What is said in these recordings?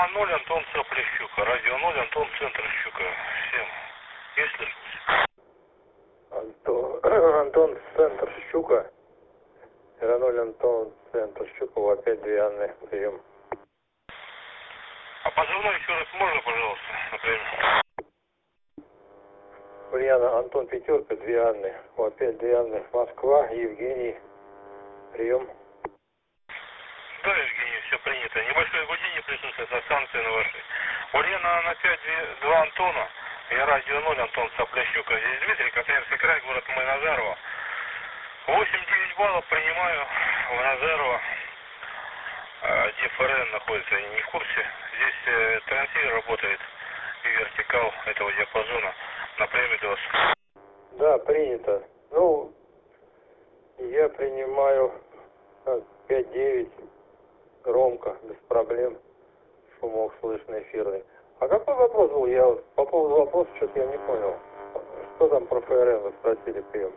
0, Антон Соплещука. Радио 0, Антон Центр Щука. Всем. Есть слышимость? Антон Центр Щука. 0, Антон Центр Щука. Опять 2 Анны. Прием. А позывной еще раз можно, пожалуйста, например? Ульяна, Антон Пятерка, 2 Анны. Опять 2 Анны. Москва, Евгений. Прием. Да, Евгений, все принято. Небольшое гудение присутствует на станции на вашей. Ульяна на 5, 2 Антона. Я радио 0, Антон Соплещука. Здесь Дмитрий, Красноярский край, город Назарово. 8-9 баллов принимаю в Назарово. Где ФРН находится, я не в курсе. Здесь трансивер работает и вертикал этого диапазона на премии ДОС. Да, принято. Ну, я принимаю 5-9 громко, без проблем. Шумок слышно эфирный. А какой вопрос был? Я по поводу вопроса что-то я не понял. Что там про ФРН вы спросили, прием?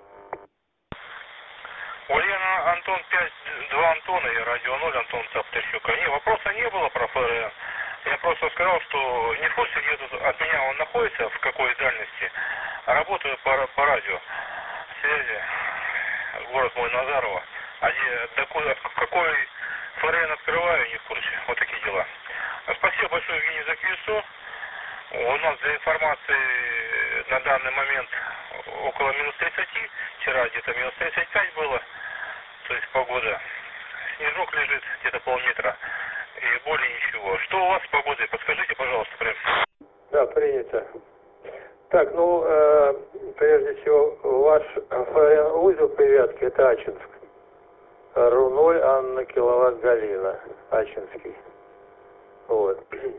Ульяна, Антон 5, 2 Антона, я радио 0, Антон Соплещука. Не, вопроса не было про ФРН. Я просто сказал, что не в курсе, где тут от меня он находится, в какой дальности. Работаю по радио связи, город мой Назарово. А какой ФРН открываю, не в курсе. Вот такие дела. Спасибо большое, Евгений, за QSO. У нас для информации на данный момент около минус 30. Вчера где-то минус 35 было. То есть погода. Снежок лежит где-то полметра. И более ничего. Что у вас с погодой? Подскажите, пожалуйста, прям. Да, принято. Так, ну, прежде всего, ваш узел привязки это Ачинск. РУ-0, Анна, киловатт, Галина. Ачинский. Вот.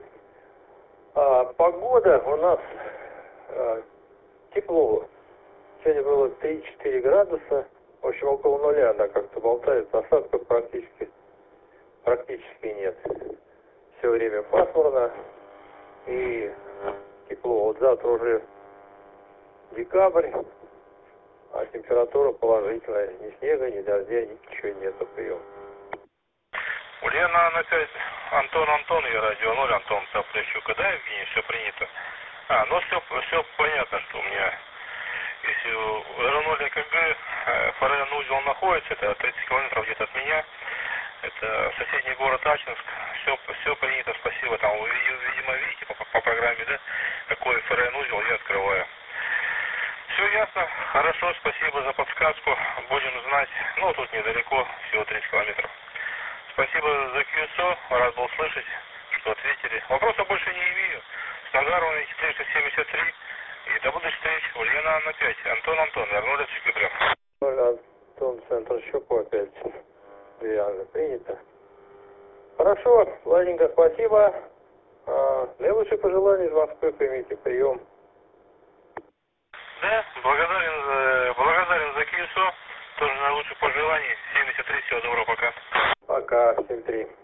А погода у нас тепло. Сегодня было 3-4 градуса. В общем, около нуля она как-то болтает. Осадков практически нет. Все время пасмурно и тепло. Вот завтра уже декабрь, а температура положительная. Ни снега, ни дождя, ничего нету. Прием. Ульяна на 5, Антон, я радио 0, Антон Соплещука. Да, Евгений, все принято. Ну все понятно, что у меня, если РУ-0 ЭКГ, ФРН узел находится, это 30 километров где-то от меня. Это соседний город Ачинск. Все принято, спасибо. Там вы, видимо, видите по программе, да, какой ФРН узел я открываю. Все ясно, хорошо, спасибо за подсказку. Будем знать. Ну, тут недалеко, всего 30 километров. Спасибо за QSO, рад был слышать, что ответили. Вопросов больше не имею. С Назаровой 473. И до будущих встреч. Ульяна на 5. Антон, вернулись в Кипре. Антон, Центр Щуку опять. Реально принято. Хорошо, ладненько, спасибо. Наилучшие пожелания из Москвы, примите прием. Да, благодарен за QSO. Тоже наилучших пожеланий. 73, всего доброго, пока. Пока, 7-3.